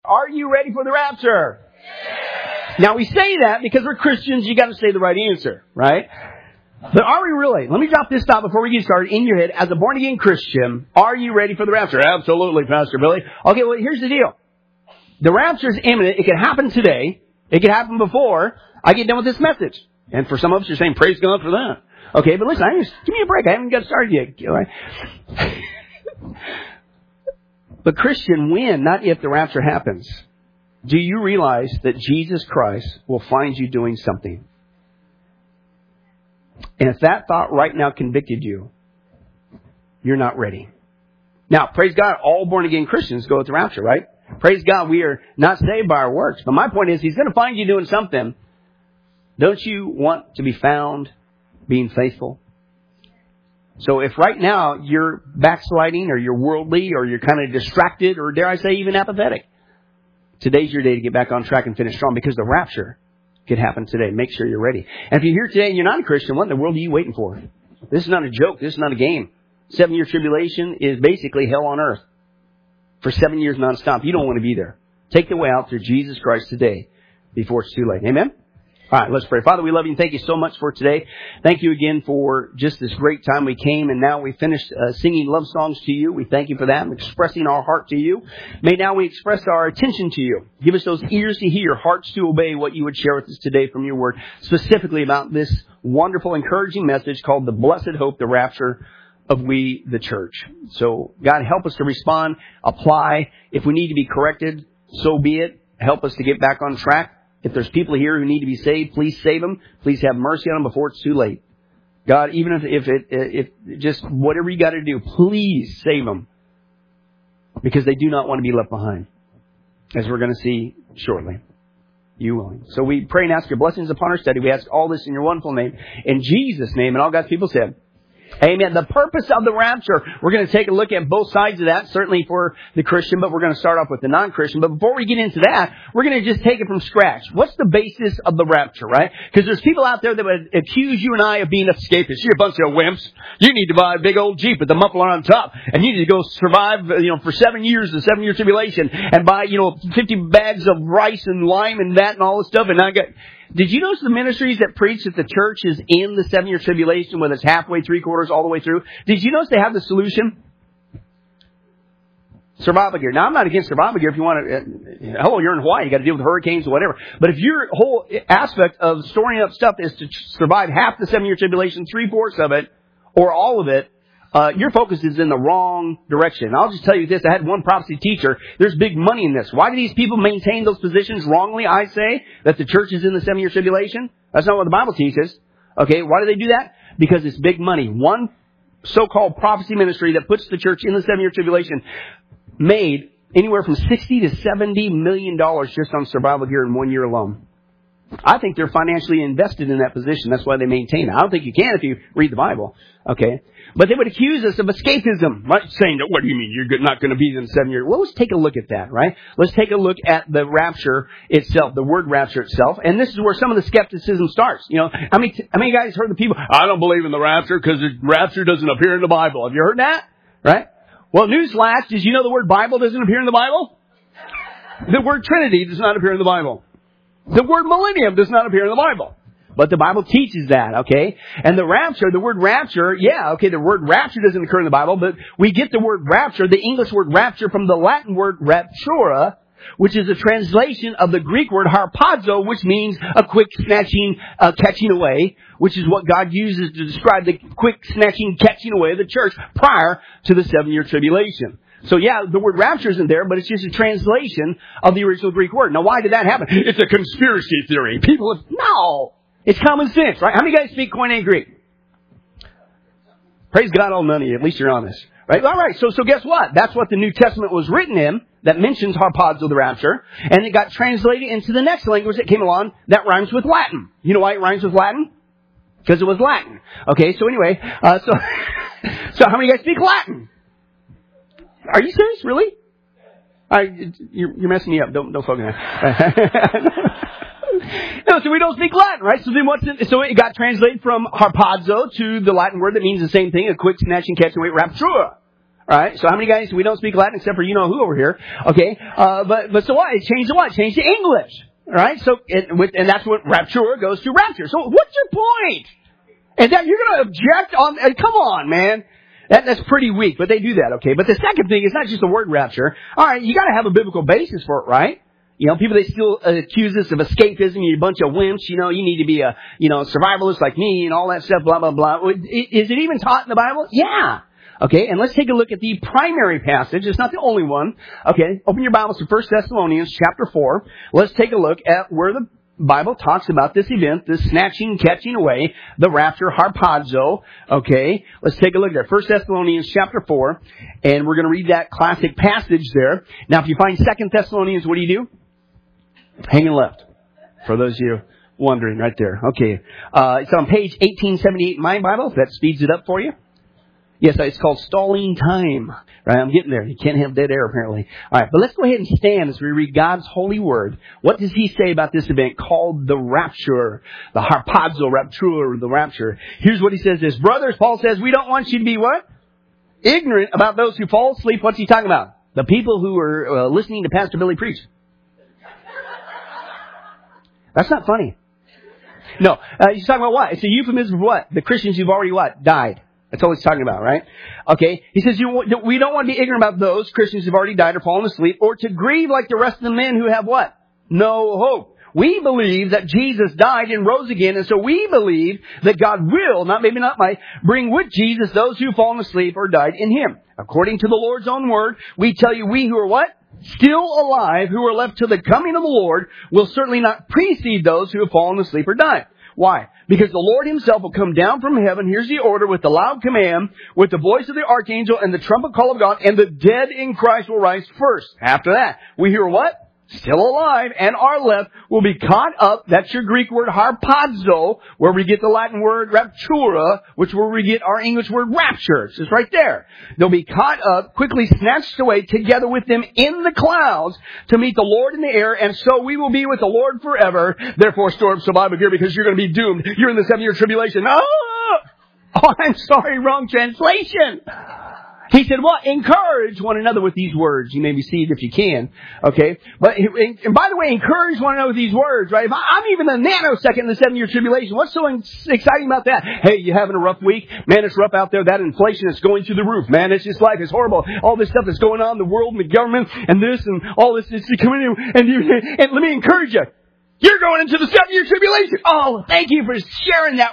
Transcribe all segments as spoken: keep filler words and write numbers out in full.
Are you ready for the rapture? Now we say that because we're Christians, you got to say the right answer, right? But are we really? Let me drop this thought before we get started in your head. As a born-again Christian, are you ready for the rapture? Absolutely, Pastor Billy. Okay, well, here's the deal. The rapture is imminent. It can happen today. It can happen before I get done with this message. And for some of us, you're saying, praise God for that. Okay, but listen, I just, give me a break. I haven't got started yet. All right? But Christian, when, not if the rapture happens, do you realize that Jesus Christ will find you doing something? And if that thought right now convicted you, you're not ready. Now, praise God, all born-again Christians go with the rapture, right? Praise God, we are not saved by our works. But my point is, He's going to find you doing something. Don't you want to be found being faithful? So if right now you're backsliding or you're worldly or you're kind of distracted or dare I say even apathetic, today's your day to get back on track and finish strong because the rapture could happen today. Make sure you're ready. And if you're here today and you're not a Christian, what in the world are you waiting for? This is not a joke. This is not a game. Seven-year tribulation is basically hell on earth for seven years nonstop. You don't want to be there. Take the way out through Jesus Christ today before it's too late. Amen? All right, let's pray. Father, we love you and thank you so much for today. Thank you again for just this great time we came and now we finished uh, singing love songs to you. We thank you for that and expressing our heart to you. May now we express our attention to you. Give us those ears to hear, hearts to obey what you would share with us today from your word, specifically about this wonderful, encouraging message called the blessed hope, the rapture of we, the church. So, God, help us to respond, apply. If we need to be corrected, so be it. Help us to get back on track. If there's people here who need to be saved, please save them. Please have mercy on them before it's too late. God, even if, if it, if just whatever you got to do, please save them. Because they do not want to be left behind. As we're going to see shortly. You willing. So we pray and ask your blessings upon our study. We ask all this in your wonderful name. In Jesus' name. And all God's people said, amen. The purpose of the rapture, we're going to take a look at both sides of that, certainly for the Christian, but we're going to start off with the non-Christian. But before we get into that, we're going to just take it from scratch. What's the basis of the rapture, right? Because there's people out there that would accuse you and I of being escapists. You're a bunch of wimps. You need to buy a big old Jeep with the muffler on top. And you need to go survive, you know, for seven years, the seven-year tribulation, and buy, you know, fifty bags of rice and lime and that and all this stuff. And I got... Did you notice the ministries that preach that the church is in the seven-year tribulation, whether it's halfway, three-quarters, all the way through? Did you notice they have the solution? Survival gear. Now, I'm not against survival gear if you want to... Uh, hello, you're in Hawaii. You got to deal with hurricanes or whatever. But if your whole aspect of storing up stuff is to survive half the seven-year tribulation, three-fourths of it, or all of it, Uh, your focus is in the wrong direction. I'll just tell you this. I had one prophecy teacher. There's big money in this. Why do these people maintain those positions wrongly? I say that the church is in the seven-year tribulation. That's not what the Bible teaches. Okay, why do they do that? Because it's big money. One so-called prophecy ministry that puts the church in the seven-year tribulation made anywhere from sixty to seventy million dollars just on survival gear in one year alone. I think they're financially invested in that position. That's why they maintain it. I don't think you can if you read the Bible. Okay. But they would accuse us of escapism. Right? Saying, what do you mean you're not going to be in seven years? Well, let's take a look at that, right? Let's take a look at the rapture itself, the word rapture itself. And this is where some of the skepticism starts. You know, how many, how many guys heard the people, I don't believe in the rapture because the rapture doesn't appear in the Bible. Have you heard that? Right? Well, newsflash, did you know the word Bible doesn't appear in the Bible? The word Trinity does not appear in the Bible. The word millennium does not appear in the Bible. But the Bible teaches that, okay? And the rapture, the word rapture, yeah, okay, the word rapture doesn't occur in the Bible, but we get the word rapture, the English word rapture, from the Latin word raptura, which is a translation of the Greek word harpazo, which means a quick snatching, uh, catching away, which is what God uses to describe the quick snatching, catching away of the church prior to the seven-year tribulation. So yeah, the word rapture isn't there, but it's just a translation of the original Greek word. Now why did that happen? It's a conspiracy theory. People have, no! It's common sense, right? How many guys speak Koine Greek? Praise God, all none of you. At least you're honest. Right? All right. So, so guess what? That's what the New Testament was written in, that mentions harpazo, the rapture. And it got translated into the next language that came along that rhymes with Latin. You know why it rhymes with Latin? Because it was Latin. Okay. So anyway, uh, so, so how many guys speak Latin? Are you serious? Really? Uh, you're, you're messing me up. Don't, don't focus on that. No, so we don't speak Latin, right? So then what's it? So it got translated from harpazo to the Latin word that means the same thing, a quick snatching, catching away, raptura. Alright, so how many guys, we don't speak Latin except for you-know-who over here. Okay, uh, but, but so what? It changed to what? It changed to English. Alright, so, it, with, and that's what rapture goes to rapture. So what's your point? And that you're gonna object on, uh, come on, man. That, that's pretty weak, but they do that, okay? But the second thing is not just the word rapture. Alright, you gotta have a biblical basis for it, right? You know, people, they still uh, accuse us of escapism. You're a bunch of wimps. You know, you need to be a, you know, survivalist like me and all that stuff, blah, blah, blah. Is it even taught in the Bible? Yeah. Okay, and let's take a look at the primary passage. It's not the only one. Okay, open your Bibles to First Thessalonians chapter four. Let's take a look at where the Bible talks about this event, this snatching, catching away, the rapture, harpazo. Okay, let's take a look at First Thessalonians chapter four, and we're going to read that classic passage there. Now, if you find Second Thessalonians, what do you do? Hanging left. For those of you wondering, right there. Okay, uh, it's on page eighteen seventy-eight in my Bible. If that speeds it up for you. Yes, it's called stalling time. Right, I'm getting there. You can't have dead air, apparently. All right, but let's go ahead and stand as we read God's holy word. What does he say about this event called the rapture, the harpazo, rapture, the rapture? Here's what he says this. Brothers, Paul says, we don't want you to be what? Ignorant about those who fall asleep. What's he talking about? The people who are uh, listening to Pastor Billy preach. That's not funny. No, uh, he's talking about what? It's a euphemism of what? The Christians who've already what? Died. That's all he's talking about, right? Okay. He says, you, we don't want to be ignorant about those Christians who've already died or fallen asleep, or to grieve like the rest of the men who have what? No hope. We believe that Jesus died and rose again, and so we believe that God will, not maybe not might, bring with Jesus those who've fallen asleep or died in him. According to the Lord's own word, we tell you, we who are what? Still alive, who are left to the coming of the Lord, will certainly not precede those who have fallen asleep or died. Why? Because the Lord himself will come down from heaven, here's the order, with the loud command, with the voice of the archangel and the trumpet call of God, and the dead in Christ will rise first. After that, we hear what? Still alive, and our left will be caught up. That's your Greek word harpazo, where we get the Latin word raptura, which where we get our English word rapture. It's just right there. They'll be caught up, quickly snatched away together with them in the clouds to meet the Lord in the air, and so we will be with the Lord forever. Therefore, store up some Bible gear because you're going to be doomed. You're in the seven-year tribulation. Oh! Oh, I'm sorry, wrong translation. He said, well, encourage one another with these words. You may be seated if you can. Okay. But, and by the way, encourage one another with these words, right? If I'm even a nanosecond in the seven-year tribulation, what's so exciting about that? Hey, you having a rough week? Man, it's rough out there. That inflation is going through the roof. Man, it's just life. It's horrible. All this stuff that's going on in the world and the government and this and all this is coming in. And, you, and let me encourage you. You're going into the seven-year tribulation. Oh, thank you for sharing that.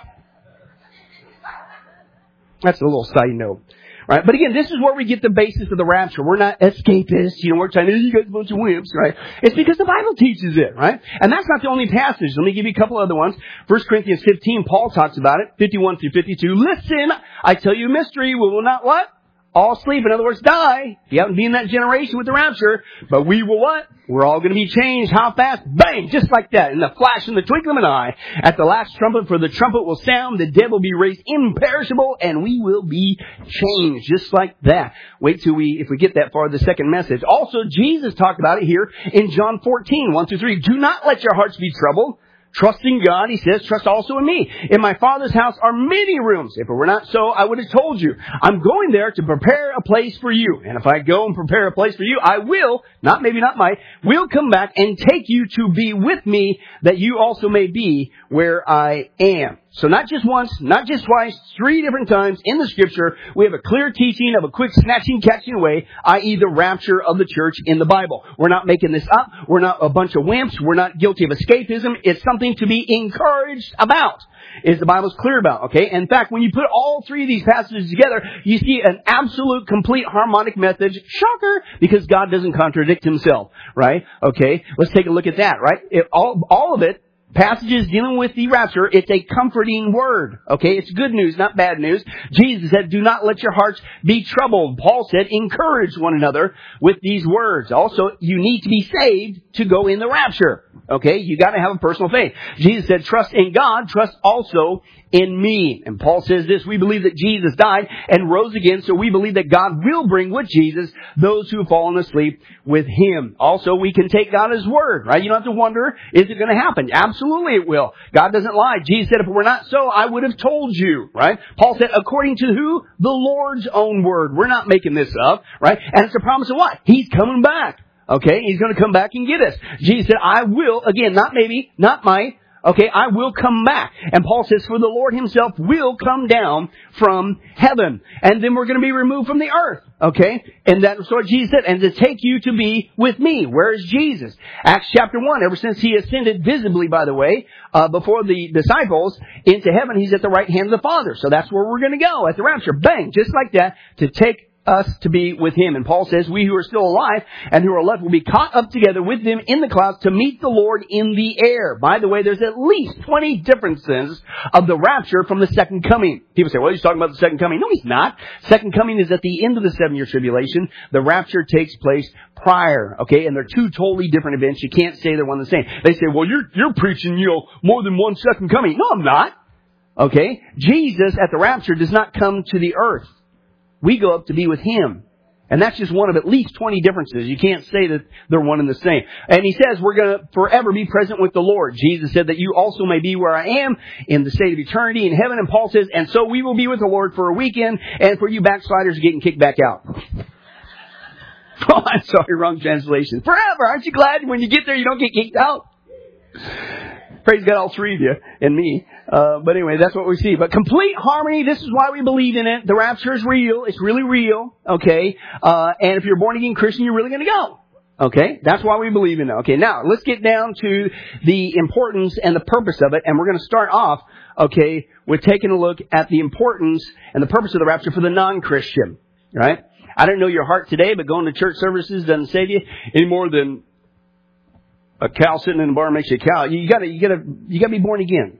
That's a little side note. Right? But again, this is where we get the basis of the rapture. We're not escapists. You know, we're trying to, you guys are a bunch of wimps, right? It's because the Bible teaches it, right? And that's not the only passage. Let me give you a couple other ones. First Corinthians fifteen, Paul talks about it, fifty-one through fifty-two. Listen, I tell you a mystery. We will not what? All sleep. In other words, die. You haven't been in that generation with the rapture. But we will what? We're all going to be changed. How fast? Bang! Just like that. In the flash, in the twinkling of an eye. At the last trumpet, for the trumpet will sound. The dead will be raised imperishable. And we will be changed. Just like that. Wait till we, if we get that far, the second message. Also, Jesus talked about it here in John fourteen, one through three. Do not let your hearts be troubled. Trust in God, he says, trust also in me. In my Father's house are many rooms. If it were not so, I would have told you. I'm going there to prepare a place for you. And if I go and prepare a place for you, I will, not maybe not might, will come back and take you to be with me, that you also may be where I am. So not just once, not just twice, three different times in the Scripture, we have a clear teaching of a quick snatching, catching away, that is the rapture of the church in the Bible. We're not making this up. We're not a bunch of wimps. We're not guilty of escapism. It's something to be encouraged about, is the Bible's clear about, okay? In fact, when you put all three of these passages together, you see an absolute, complete harmonic message. Shocker! Because God doesn't contradict himself, right? Okay? Let's take a look at that, right? It, all, all of it, passages dealing with the rapture, it's a comforting word. Okay, it's good news, not bad news. Jesus said, do not let your hearts be troubled. Paul said, encourage one another with these words. Also, you need to be saved to go in the rapture. Okay, you got to have a personal faith. Jesus said, trust in God, trust also in me. And Paul says this, we believe that Jesus died and rose again, so we believe that God will bring with Jesus those who have fallen asleep with Him. Also, we can take God at His word, right? You don't have to wonder, is it going to happen? Absolutely it will. God doesn't lie. Jesus said, if it were not so, I would have told you, right? Paul said, according to who? The Lord's own word. We're not making this up, right? And it's a promise of what? He's coming back. Okay, He's going to come back and get us. Jesus said, I will, again, not maybe, not might, okay, I will come back. And Paul says, for the Lord Himself will come down from heaven. And then we're going to be removed from the earth. Okay, and that's what Jesus said, and to take you to be with me. Where is Jesus? Acts chapter one, ever since He ascended visibly, by the way, uh, before the disciples into heaven, He's at the right hand of the Father. So that's where we're going to go at the rapture. Bang, just like that, to take us to be with Him. And Paul says, we who are still alive and who are left will be caught up together with them in the clouds to meet the Lord in the air. By the way, there's at least twenty differences of the rapture from the second coming. People say, well, he's talking about the second coming. No, he's not. Second coming is at the end of the seven-year tribulation. The rapture takes place prior, okay? And they're two totally different events. You can't say they're one and the same. They say, well, you're, you're preaching, you know, more than one second coming. No, I'm not. Okay? Jesus at the rapture does not come to the earth. We go up to be with Him. And that's just one of at least twenty differences. You can't say that they're one and the same. And He says we're going to forever be present with the Lord. Jesus said that you also may be where I am in the state of eternity in heaven. And Paul says, and so we will be with the Lord for a weekend, and for you backsliders getting kicked back out. Oh, I'm sorry, wrong translation. Forever. Aren't you glad when you get there you don't get kicked out? Praise God, all three of you and me. Uh, but anyway, that's what we see. But complete harmony, this is why we believe in it. The rapture is real. It's really real. Okay. Uh, and if you're a born again Christian, you're really going to go. Okay. That's why we believe in it. Okay. Now, let's get down to the importance and the purpose of it. And we're going to start off, okay, with taking a look at the importance and the purpose of the rapture for the non-Christian. Right? I don't know your heart today, but going to church services doesn't save you any more than a cow sitting in the barn makes you a cow. You gotta, you gotta, you gotta be born again.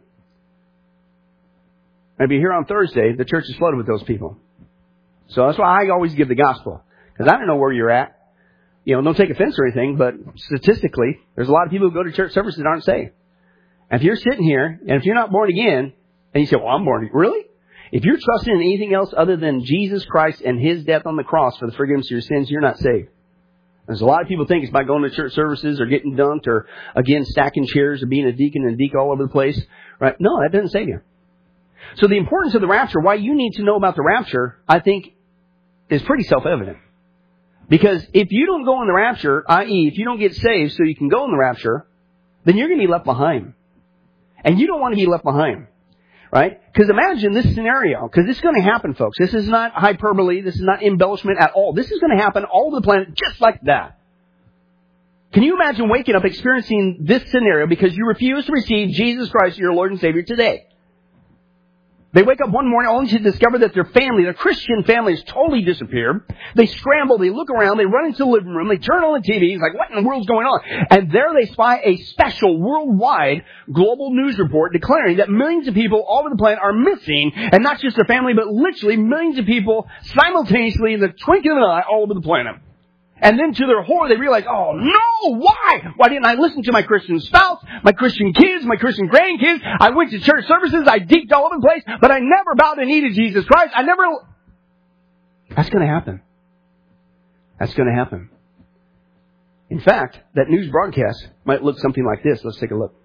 And if you're here on Thursday, the church is flooded with those people. So that's why I always give the gospel. Because I don't know where you're at. You know, don't take offense or anything, but statistically, there's a lot of people who go to church services that aren't saved. And if you're sitting here, and if you're not born again, and you say, well, I'm born again. Really? If you're trusting in anything else other than Jesus Christ and His death on the cross for the forgiveness of your sins, you're not saved. There's a lot of people think it's by going to church services or getting dunked or, again, stacking chairs or being a deacon and a deacon all over the place. Right? No, that doesn't save you. So the importance of the rapture, why you need to know about the rapture, I think, is pretty self-evident. Because if you don't go in the rapture, that is, if you don't get saved so you can go in the rapture, then you're going to be left behind. And you don't want to be left behind. Right? Because imagine this scenario. Because this is going to happen, folks. This is not hyperbole. This is not embellishment at all. This is going to happen all over the planet just like that. Can you imagine waking up experiencing this scenario because you refuse to receive Jesus Christ as your Lord and Savior today? They wake up one morning only to discover that their family, their Christian family, has totally disappeared. They scramble, they look around, they run into the living room, they turn on the T V, it's like, what in the world's going on? And there they spy a special worldwide global news report declaring that millions of people all over the planet are missing, and not just their family, but literally millions of people simultaneously in the twinkling of an eye all over the planet. And then to their horror, they realize, oh no, why? Why didn't I listen to my Christian spouse, my Christian kids, my Christian grandkids? I went to church services, I deeked all over the place, but I never bowed the knee to Jesus Christ. I never... That's going to happen. That's going to happen. In fact, that news broadcast might look something like this. Let's take a look.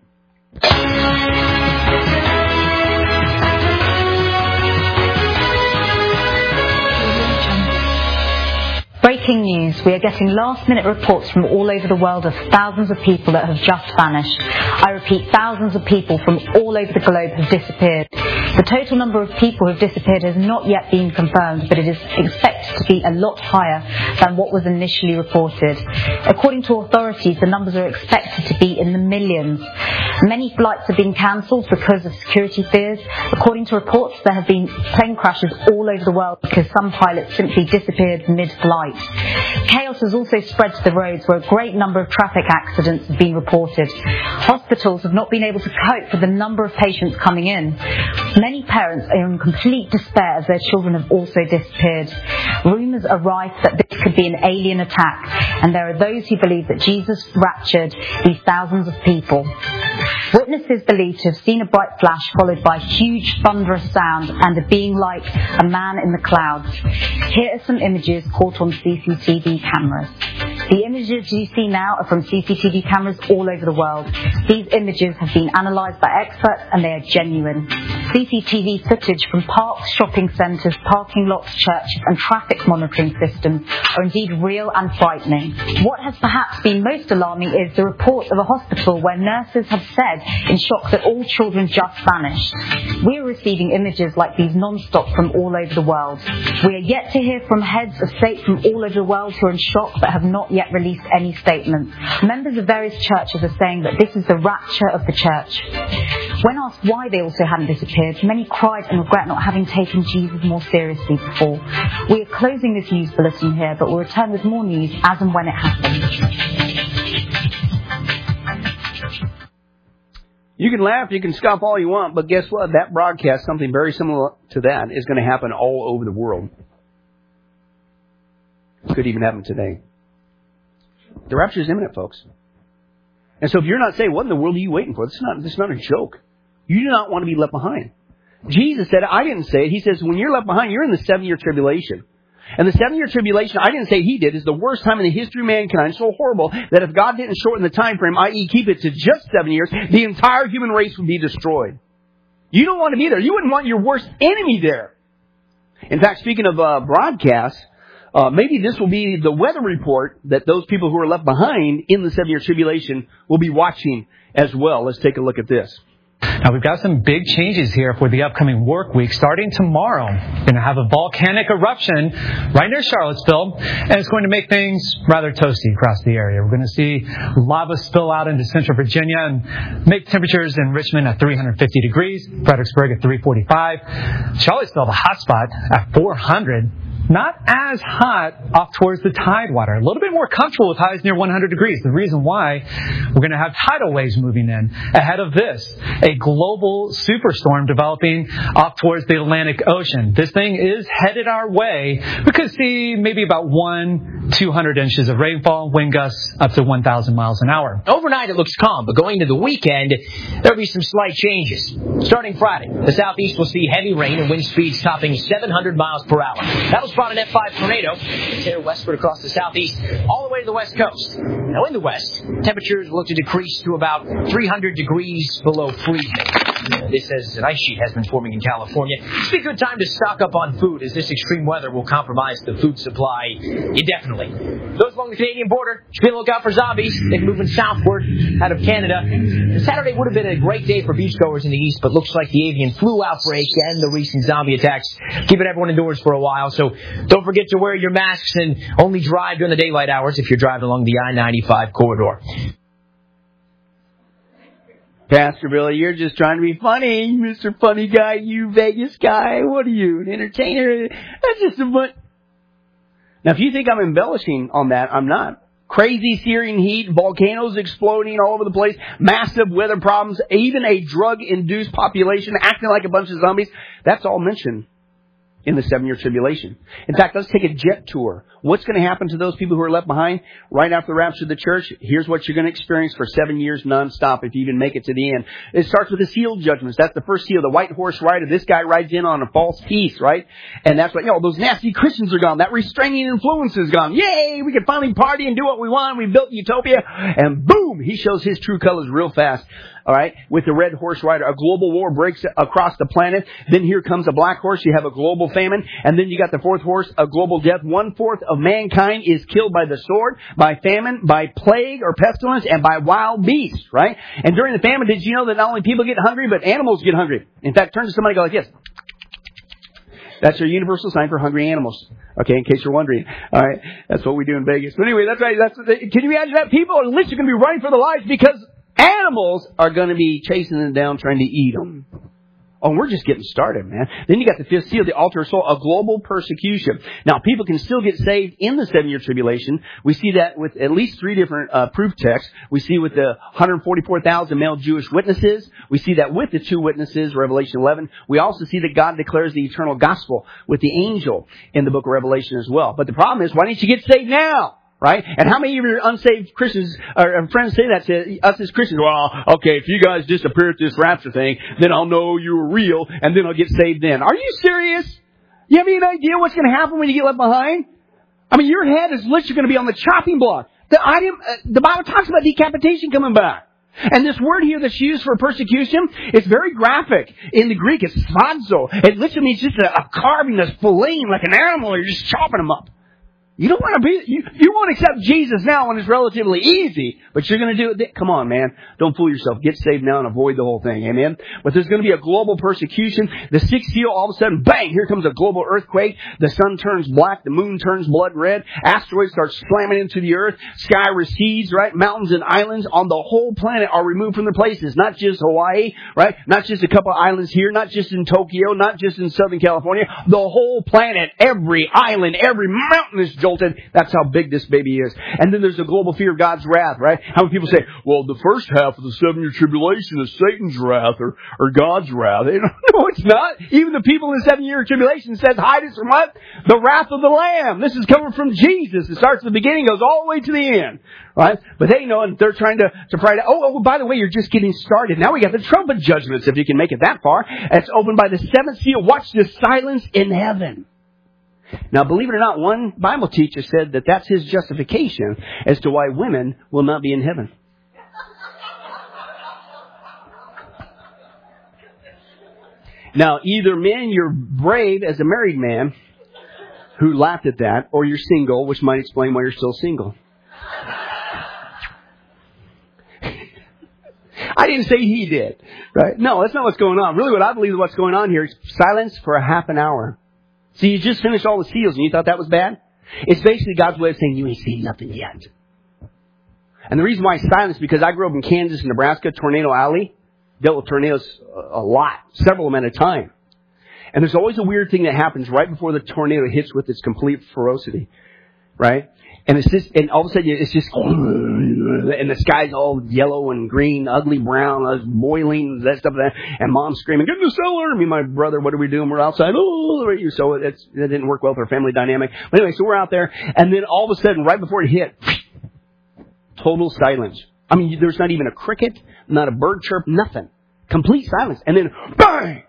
Breaking news. We are getting last-minute reports from all over the world of thousands of people that have just vanished. I repeat, thousands of people from all over the globe have disappeared. The total number of people who have disappeared has not yet been confirmed, but it is expected to be a lot higher than what was initially reported. According to authorities, the numbers are expected to be in the millions. Many flights have been cancelled because of security fears. According to reports, there have been plane crashes all over the world because some pilots simply disappeared mid-flight. Chaos has also spread to the roads, where a great number of traffic accidents have been reported. Hospitals have not been able to cope with the number of patients coming in. Many parents are in complete despair as their children have also disappeared. Rumours are rife that this could be an alien attack, and there are those who believe that Jesus raptured these thousands of people. Witnesses believe to have seen a bright flash followed by a huge thunderous sound and a being like a man in the clouds. Here are some images caught on C C T V cameras. The images you see now are from C C T V cameras all over the world. These images have been analysed by experts and they are genuine. C C T V footage from parks, shopping centres, parking lots, churches and traffic monitoring systems are indeed real and frightening. What has perhaps been most alarming is the report of a hospital where nurses have said in shock that all children just vanished. We are receiving images like these non-stop from all over the world. We are yet to hear from heads of state from all over the world who are in shock but have not yet released any statements. Members of various churches are saying that this is the rapture of the church. When asked why they also hadn't disappeared, many cried and regret not having taken Jesus more seriously before. We are closing this news bulletin here, but we'll return with more news as and when it happens. You can laugh, you can scoff all you want, but guess what? That broadcast, something very similar to that, is going to happen all over the world. It could even happen today. The rapture is imminent, folks. And so if you're not saved, what in the world are you waiting for? This is not, this is not a joke. You do not want to be left behind. Jesus said, I didn't say it. He says, when you're left behind, you're in the seven-year tribulation. And the seven-year tribulation, I didn't say he did, is the worst time in the history of mankind. So horrible that if God didn't shorten the time frame, that is keep it to just seven years, the entire human race would be destroyed. You don't want to be there. You wouldn't want your worst enemy there. In fact, speaking of uh, broadcasts, uh, maybe this will be the weather report that those people who are left behind in the seven-year tribulation will be watching as well. Let's take a look at this. Now, we've got some big changes here for the upcoming work week. Starting tomorrow, we're going to have a volcanic eruption right near Charlottesville, and it's going to make things rather toasty across the area. We're going to see lava spill out into central Virginia and make temperatures in Richmond at three hundred fifty degrees, Fredericksburg at three forty-five, Charlottesville, the hot spot, at four hundred. Not as hot off towards the Tidewater. A little bit more comfortable with highs near one hundred degrees. The reason why, we're going to have tidal waves moving in. Ahead of this, a global superstorm developing off towards the Atlantic Ocean. This thing is headed our way. We could see maybe about one, two hundred inches of rainfall, wind gusts up to one thousand miles an hour. Overnight it looks calm, but going into the weekend, there'll be some slight changes. Starting Friday, the southeast will see heavy rain and wind speeds topping seven hundred miles per hour. That'll spot an F five tornado. It's here westward across the southeast, all the way to the west coast. Now in the west, temperatures will look to decrease to about three hundred degrees below freezing. This as an ice sheet has been forming in California. It's a good time to stock up on food, as this extreme weather will compromise the food supply indefinitely. Those along the Canadian border should be on the lookout for zombies. They're moving southward out of Canada. Saturday would have been a great day for beachgoers in the east, but looks like the avian flu outbreak and the recent zombie attacks keeping everyone indoors for a while. So don't forget to wear your masks and only drive during the daylight hours if you're driving along the I ninety-five corridor. Pastor Billy, you're just trying to be funny, Mister Funny Guy, you Vegas guy. What are you, an entertainer? That's just a fun. Now, if you think I'm embellishing on that, I'm not. Crazy searing heat, volcanoes exploding all over the place, massive weather problems, even a drug-induced population acting like a bunch of zombies. That's all mentioned in the seven-year tribulation. In fact, let's take a jet tour. What's going to happen to those people who are left behind right after the rapture of the church? Here's what you're going to experience for seven years nonstop if you even make it to the end. It starts with the seal judgments. That's the first seal, the white horse rider. This guy rides in on a false peace, right? And that's what, you know, those nasty Christians are gone. That restraining influence is gone. Yay! We can finally party and do what we want. We built utopia. And boom! He shows his true colors real fast. All right, with the red horse rider, a global war breaks across the planet. Then here comes a black horse. You have a global famine. And then you got the fourth horse, a global death. One-fourth of mankind is killed by the sword, by famine, by plague or pestilence, and by wild beasts, right? And during the famine, did you know that not only people get hungry, but animals get hungry? In fact, turn to somebody and go like this. That's your universal sign for hungry animals. Okay, in case you're wondering. All right, that's what we do in Vegas. But anyway, that's right. That's, can you imagine that? People are literally going to be running for their lives because Animals are going to be chasing them down, trying to eat them. Oh, we're just getting started, man. Then you got the fifth seal, the altar of soul, a global persecution. Now, people can still get saved in the seven-year tribulation. We see that with at least three different uh, proof texts. We see with the one hundred forty-four thousand male Jewish witnesses. We see that with the two witnesses, Revelation eleven. We also see that God declares the eternal gospel with the angel in the book of Revelation as well. But the problem is, why don't you get saved now? Right? And how many of your unsaved Christians or friends say that to us as Christians? Well, okay, if you guys disappear at this rapture thing, then I'll know you were real, and then I'll get saved then. Are you serious? You have any idea what's going to happen when you get left behind? I mean, your head is literally going to be on the chopping block. The item, uh, the Bible talks about decapitation coming back. And this word here that's used for persecution, it's very graphic. In the Greek, it's sphadzo. It literally means just a, a carving that's filleting like an animal. You're just chopping them up. You don't want to be, you, you won't accept Jesus now when it's relatively easy, but you're going to do it. Come on, man. Don't fool yourself. Get saved now and avoid the whole thing. Amen. But there's going to be a global persecution. The sixth seal, all of a sudden, bang, here comes a global earthquake. The sun turns black. The moon turns blood red. Asteroids start slamming into the earth. Sky recedes, right? Mountains and islands on the whole planet are removed from their places. Not just Hawaii, right? Not just a couple islands here. Not just in Tokyo. Not just in Southern California. The whole planet, every island, every mountain is jolted. That's how big this baby is. And then there's the global fear of God's wrath, right? How many people say, well, the first half of the seven-year tribulation is Satan's wrath or, or God's wrath? No, it's not. Even the people in the seven-year tribulation says, hide us from what? The wrath of the Lamb. This is coming from Jesus. It starts at the beginning, goes all the way to the end, right? But they know, and they're trying to, to pray to, oh, oh, by the way, you're just getting started. Now we got the trumpet judgments, if you can make it that far. It's opened by the seventh seal. Watch the silence in heaven. Now, believe it or not, one Bible teacher said that that's his justification as to why women will not be in heaven. Now, either men, you're brave as a married man who laughed at that, or you're single, which might explain why you're still single. I didn't say he did, right? No, that's not what's going on. Really, what I believe is what's going on here is silence for a half an hour. So you just finished all the seals and you thought that was bad? It's basically God's way of saying you ain't seen nothing yet. And the reason why it's silent is because I grew up in Kansas and Nebraska, Tornado Alley. Dealt with tornadoes a lot, several of them at a time. And there's always a weird thing that happens right before the tornado hits with its complete ferocity. Right? And it's just, and all of a sudden it's just, and the sky's all yellow and green, ugly brown, uh, boiling, that stuff, that, and mom's screaming, get in the cellar. Me and my brother, what are we doing? We're outside. Oh, so it's, it didn't work well for our family dynamic. But anyway, so we're out there, and then all of a sudden, right before it hit, total silence. I mean, there's not even a cricket, not a bird chirp, nothing. Complete silence. And then, bang!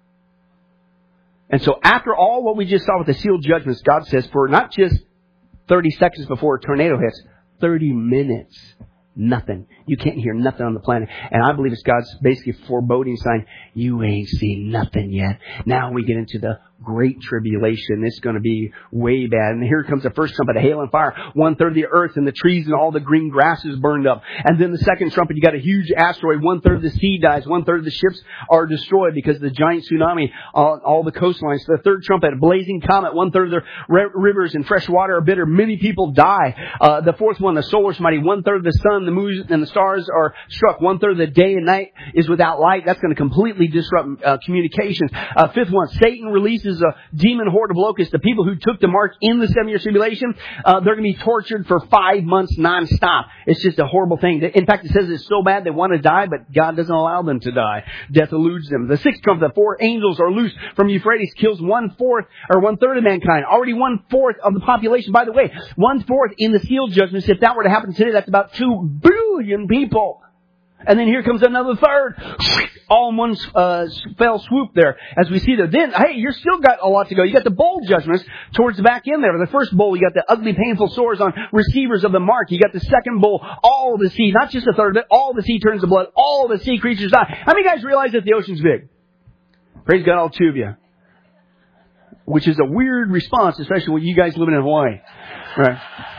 And so after all what we just saw with the sealed judgments, God says, for not just thirty seconds before a tornado hits, thirty minutes, nothing. You can't hear nothing on the planet. And I believe it's God's basically foreboding sign. You ain't seen nothing yet. Now we get into the great tribulation. It's going to be way bad. And here comes the first trumpet, a hail and fire. One third of the earth and the trees and all the green grass is burned up. And then the second trumpet, you got a huge asteroid. One third of the sea dies. One third of the ships are destroyed because of the giant tsunami on all the coastlines. The third trumpet, a blazing comet. One third of the r- rivers and fresh water are bitter. Many people die. Uh, the fourth one, the solar mighty. One third of the sun, the moon, and the stars are struck. One third of the day and night is without light. That's going to completely disrupt uh, communications. Uh, fifth one, Satan releases a demon horde of locusts. The people who took the mark in the seven-year tribulation, uh, they're going to be tortured for five months nonstop. It's just a horrible thing. In fact, it says it's so bad they want to die, but God doesn't allow them to die. Death eludes them. The sixth trumpet, the four angels are loosed from Euphrates, kills one-fourth or one-third of mankind. Already one-fourth of the population. By the way, one-fourth in the sealed judgments. If that were to happen today, that's about two billion people. And then here comes another third. All in one uh, fell swoop there, as we see there. Then, hey, you're still got a lot to go. You got the bowl judgments towards the back end there. The first bowl, you got the ugly, painful sores on receivers of the mark. You got the second bowl, all the sea, not just a third of it, all the sea turns to blood. All the sea creatures die. How many guys realize that the ocean's big? Praise God, all two of you. Which is a weird response, especially when you guys living in Hawaii. Right.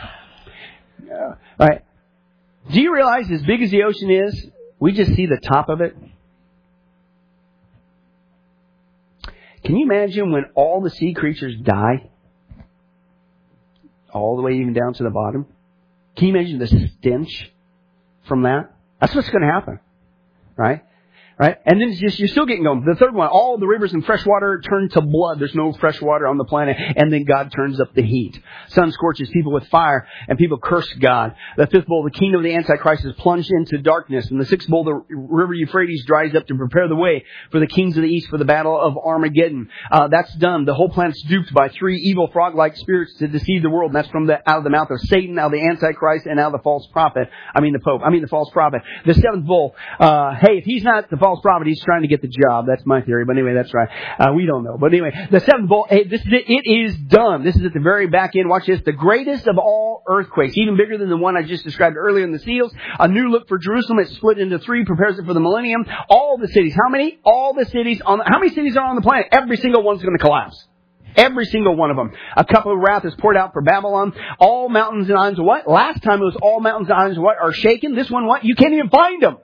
All right. Do you realize as big as the ocean is, we just see the top of it? Can you imagine when all the sea creatures die? All the way even down to the bottom? Can you imagine the stench from that? That's what's going to happen. Right? Right? And then it's just, you're still getting going. The third one, all the rivers and fresh water turn to blood. There's no fresh water on the planet. And then God turns up the heat. Sun scorches people with fire, and people curse God. The fifth bowl, the kingdom of the Antichrist is plunged into darkness. And the sixth bowl, the river Euphrates dries up to prepare the way for the kings of the east for the battle of Armageddon. Uh, that's done. The whole planet's duped by three evil frog-like spirits to deceive the world. And that's from the, out of the mouth of Satan, out of the Antichrist, and out of the false prophet. I mean the Pope. I mean the false prophet. The seventh bowl, uh, hey, if he's not the false prophet, he's trying to get the job. That's my theory. But anyway, that's right. Uh, we don't know. But anyway, the seventh bowl, hey, this is it. It is done. This is at the very back end. Watch this. The greatest of all earthquakes, even bigger than the one I just described earlier in the seals. A new look for Jerusalem. It's split into three, prepares it for the millennium. All the cities. How many? All the cities on, how many cities are on the planet? Every single one's going to collapse. Every single one of them. A cup of wrath is poured out for Babylon. All mountains and islands, what? Last time it was all mountains and islands, what? Are shaken. This one, what? You can't even find them.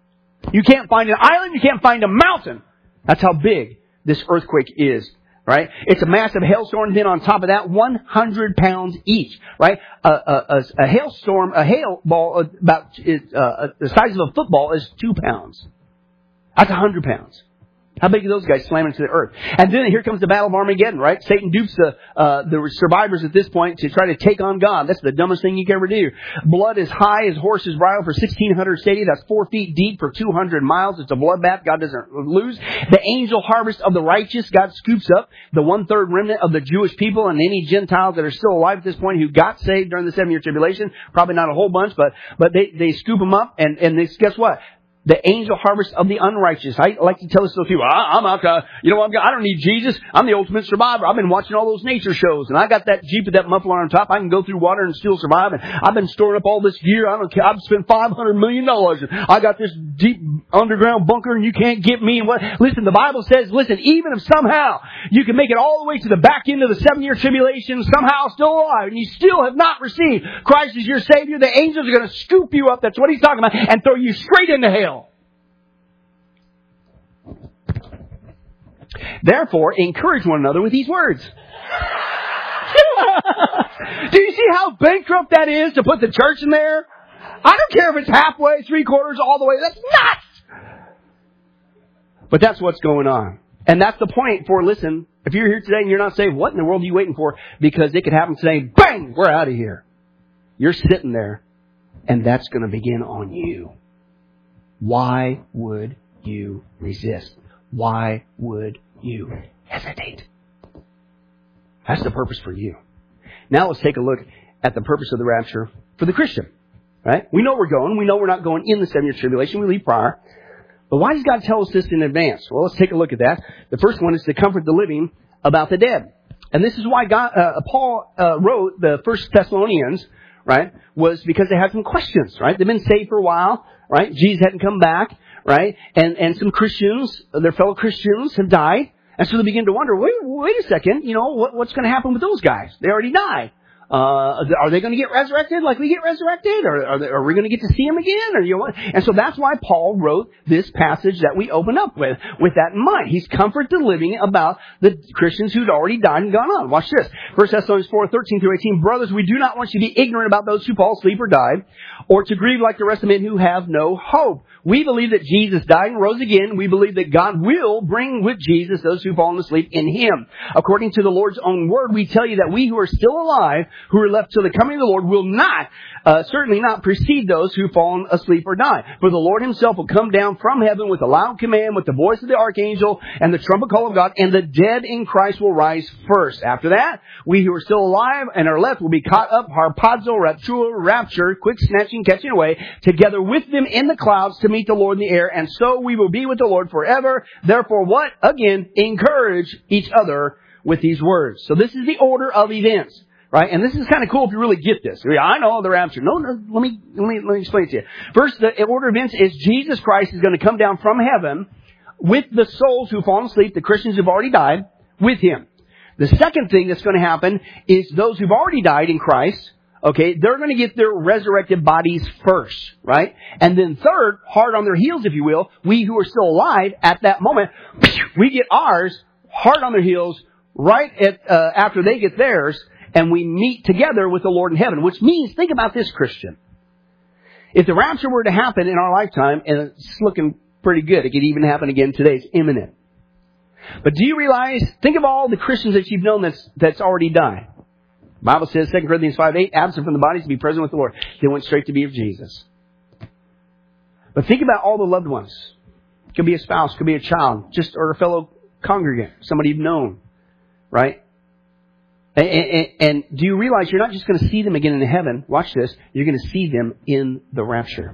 You can't find an island. You can't find a mountain. That's how big this earthquake is, right? It's a massive hailstorm. Then on top of that, one hundred pounds each, right? A, a, a, a hailstorm, a hail ball about uh, the size of a football is two pounds. That's one hundred pounds. How big are those guys slamming to the earth? And then here comes the Battle of Armageddon, right? Satan dupes the, uh, the survivors at this point to try to take on God. That's the dumbest thing you can ever do. Blood is high as horse's bridle for sixteen hundred stadia. That's four feet deep for two hundred miles. It's a bloodbath. God doesn't lose. The angel harvest of the righteous. God scoops up the one-third remnant of the Jewish people and any Gentiles that are still alive at this point who got saved during the seven-year tribulation. Probably not a whole bunch, but, but they, they scoop them up and, and they, guess what? The angel harvest of the unrighteous. I like to tell this to people. I, I'm out to, you know, I'm, I don't need Jesus. I'm the ultimate survivor. I've been watching all those nature shows, and I got that Jeep with that muffler on top. I can go through water and still survive. And I've been storing up all this gear. I don't care. I've spent five hundred million dollars. I got this deep underground bunker, and you can't get me. And what? Listen, the Bible says, listen, even if somehow you can make it all the way to the back end of the seven-year tribulation, somehow still alive, and you still have not received Christ as your Savior, the angels are going to scoop you up. That's what he's talking about, and throw you straight into hell. Therefore, encourage one another with these words. Do you see how bankrupt that is to put the church in there? I don't care if it's halfway, three quarters, all the way. That's nuts! But that's what's going on. And that's the point for, listen, if you're here today and you're not saved, what in the world are you waiting for? Because it could happen today. Bang! We're out of here. You're sitting there, and that's going to begin on you. Why would you resist? Why would you hesitate? That's the purpose for you. Now let's take a look at the purpose of the rapture for the Christian. Right? We know we're going. We know we're not going in the seven-year tribulation. We leave prior. But why does God tell us this in advance? Well, let's take a look at that. The first one is to comfort the living about the dead. And this is why God, uh, Paul uh, wrote the First Thessalonians, right, was because they had some questions, right? They've been saved for a while, right? Jesus hadn't come back. Right? And, and some Christians, their fellow Christians have died. And so they begin to wonder, wait, wait a second, you know, what, what's going to happen with those guys? They already died. Uh, are they going to get resurrected like we get resurrected? Or are, they, are we going to get to see them again? Or, you know, and so that's why Paul wrote this passage that we open up with, with that in mind. He's comfort the living about the Christians who'd already died and gone on. Watch this. First Thessalonians four, thirteen through eighteen. Brothers, we do not want you to be ignorant about those who fall asleep or died, or to grieve like the rest of men who have no hope. We believe that Jesus died and rose again. We believe that God will bring with Jesus those who've fallen asleep in Him. According to the Lord's own word, we tell you that we who are still alive, who are left till the coming of the Lord, will not, uh, certainly not precede those who've fallen asleep or died. For the Lord Himself will come down from heaven with a loud command, with the voice of the archangel and the trumpet call of God, and the dead in Christ will rise first. After that, we who are still alive and are left will be caught up, harpazo, raptura, rapture, quick snatching, catching away, together with them in the clouds to meet the Lord in the air, and so we will be with the Lord forever. Therefore, what? Again, encourage each other with these words. So this is the order of events, right? And this is kind of cool if you really get this. I know the rapture. No, no, let me, let me, let me explain it to you. First, the order of events is Jesus Christ is going to come down from heaven with the souls who've fallen asleep, the Christians who've already died, with Him. The second thing that's going to happen is those who've already died in Christ, okay, they're going to get their resurrected bodies first, right? And then third, hard on their heels, if you will, we who are still alive at that moment, we get ours hard on their heels right at, uh, after they get theirs, and we meet together with the Lord in heaven, which means, think about this, Christian. If the rapture were to happen in our lifetime, and it's looking pretty good, it could even happen again today, it's imminent. But do you realize, think of all the Christians that you've known that's, that's already died. The Bible says, Second Corinthians five eight, absent from the bodies to be present with the Lord. They went straight to be of Jesus. But think about all the loved ones. It could be a spouse, it could be a child, just or a fellow congregant, somebody you've known, right? And, and, and do you realize you're not just going to see them again in heaven? Watch this. You're going to see them in the rapture.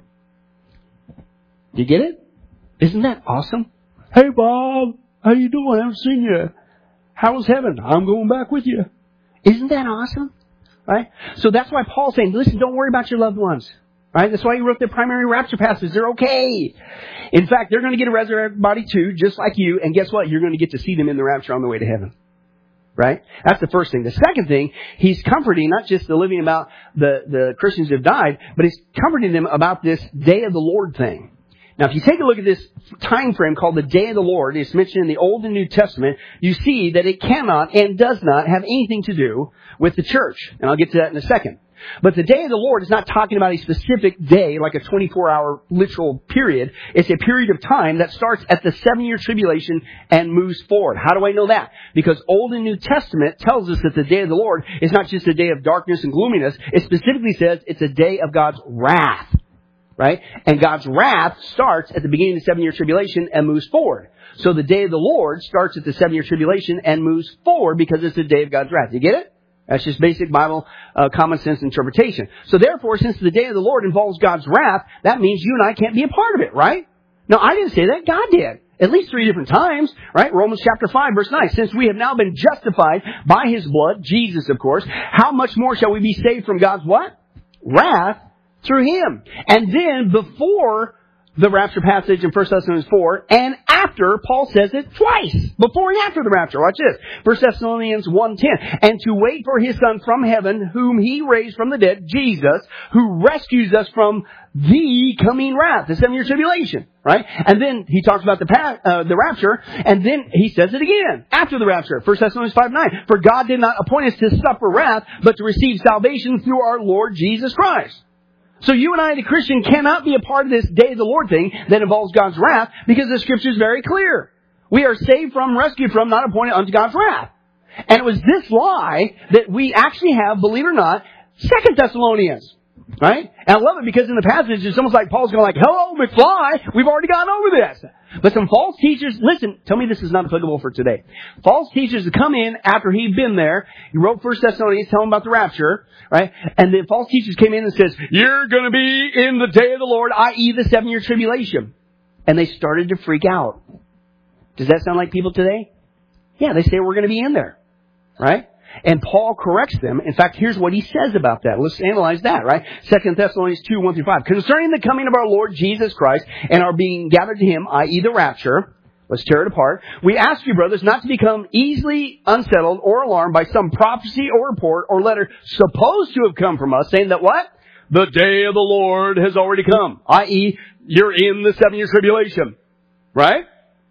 Do you get it? Isn't that awesome? Hey, Bob, how you doing? I haven't seen you. How was heaven? I'm going back with you. Isn't that awesome? Right? So that's why Paul's saying, listen, don't worry about your loved ones. Right? That's why he wrote the primary rapture passages. They're okay. In fact, they're going to get a resurrected body too, just like you. And guess what? You're going to get to see them in the rapture on the way to heaven. Right? That's the first thing. The second thing, he's comforting not just the living about the, the Christians who have died, but he's comforting them about this day of the Lord thing. Now, if you take a look at this time frame called the Day of the Lord, it's mentioned in the Old and New Testament, you see that it cannot and does not have anything to do with the church. And I'll get to that in a second. But the Day of the Lord is not talking about a specific day, like a twenty-four hour literal period. It's a period of time that starts at the seven-year tribulation and moves forward. How do I know that? Because Old and New Testament tells us that the Day of the Lord is not just a day of darkness and gloominess. It specifically says it's a day of God's wrath. Right? And God's wrath starts at the beginning of the seven-year tribulation and moves forward. So the day of the Lord starts at the seven-year tribulation and moves forward because it's the day of God's wrath. You get it? That's just basic Bible uh, common sense interpretation. So therefore, since the day of the Lord involves God's wrath, that means you and I can't be a part of it, right? No, I didn't say that. God did. At least three different times, right? Romans chapter five, verse nine. Since we have now been justified by His blood, Jesus, of course, how much more shall we be saved from God's what? Wrath through Him. And then before the rapture passage in First Thessalonians four, and after, Paul says it twice. Before and after the rapture. Watch this. First Thessalonians one ten. And to wait for His Son from heaven, whom He raised from the dead, Jesus, who rescues us from the coming wrath, the seven-year tribulation. Right? And then he talks about the pa- uh, the rapture, and then he says it again after the rapture. First Thessalonians five nine. For God did not appoint us to suffer wrath, but to receive salvation through our Lord Jesus Christ. So you and I, the Christian, cannot be a part of this Day of the Lord thing that involves God's wrath because the Scripture is very clear. We are saved from, rescued from, not appointed unto God's wrath. And it was this lie that we actually have, believe it or not, Second Thessalonians. Right? And I love it because in the passage, it's almost like Paul's going like, hello, McFly, we've already gone over this. But some false teachers, listen, tell me this is not applicable for today. False teachers that come in after he'd been there, he wrote First Thessalonians, telling about the rapture, right? And then false teachers came in and says, you're going to be in the day of the Lord, that is the seven-year tribulation. And they started to freak out. Does that sound like people today? Yeah, they say we're going to be in there, right? And Paul corrects them. In fact, here's what he says about that. Let's analyze that, right? Second Thessalonians two, one through five. Concerning the coming of our Lord Jesus Christ and our being gathered to Him, that is the rapture, let's tear it apart. We ask you, brothers, not to become easily unsettled or alarmed by some prophecy or report or letter supposed to have come from us, saying that what? The day of the Lord has already come. that is, you're in the seven-year tribulation. Right?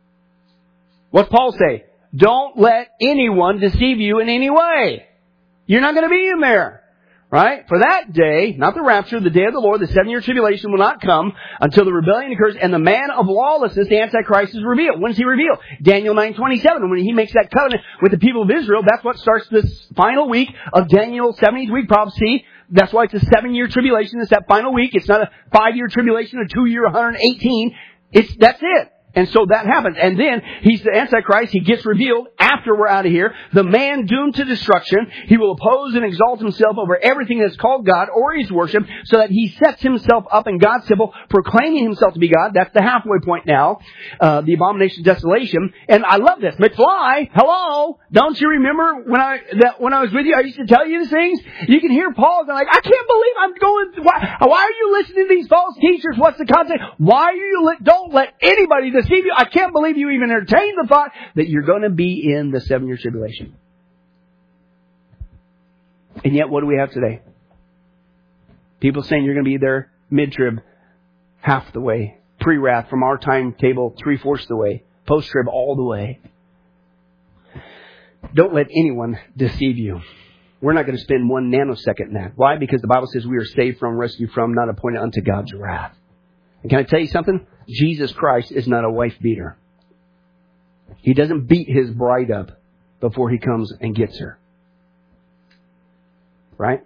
What's Paul say? Don't let anyone deceive you in any way. You're not going to be in there. Right? For that day, not the rapture, the day of the Lord, the seven-year tribulation will not come until the rebellion occurs and the man of lawlessness, the Antichrist, is revealed. When is he revealed? Daniel nine twenty-seven. When he makes that covenant with the people of Israel, that's what starts this final week of Daniel's seventieth week prophecy. That's why it's a seven-year tribulation. It's that final week. It's not a five-year tribulation, a two-year, one hundred eighteen. It's, that's it. And so that happens. And then he's the Antichrist. He gets revealed after we're out of here. The man doomed to destruction. He will oppose and exalt himself over everything that's called God or He's worshipped, so that he sets himself up in God's temple, proclaiming himself to be God. That's the halfway point now. Uh, the abomination of desolation. And I love this. McFly, hello. Don't you remember when I, that when I was with you, I used to tell you these things? You can hear Paul going like, I can't believe I'm going, why, why are you listening to these false teachers? What's the context? Why are you, li- don't let anybody deceive you. I can't believe you even entertained the thought that you're going to be in the seven-year tribulation. And yet, what do we have today? People saying you're going to be there mid-trib, half the way. Pre-wrath from our timetable, three-fourths the way. Post-trib, all the way. Don't let anyone deceive you. We're not going to spend one nanosecond in that. Why? Because the Bible says we are saved from, rescued from, not appointed unto God's wrath. And can I tell you something? Jesus Christ is not a wife beater. He doesn't beat his bride up before he comes and gets her. Right?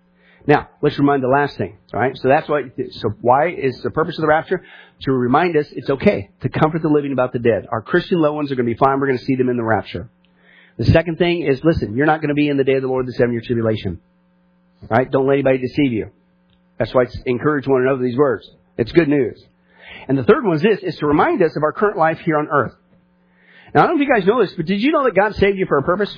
Now, let's remind the last thing. All right? So that's why, so why is the purpose of the rapture? To remind us it's okay to comfort the living about the dead. Our Christian loved ones are going to be fine. We're going to see them in the rapture. The second thing is, listen, you're not going to be in the day of the Lord, the seven-year tribulation. All right? Don't let anybody deceive you. That's why it's encourage one another these words. It's good news. And the third one is this, is to remind us of our current life here on earth. Now, I don't know if you guys know this, but did you know that God saved you for a purpose?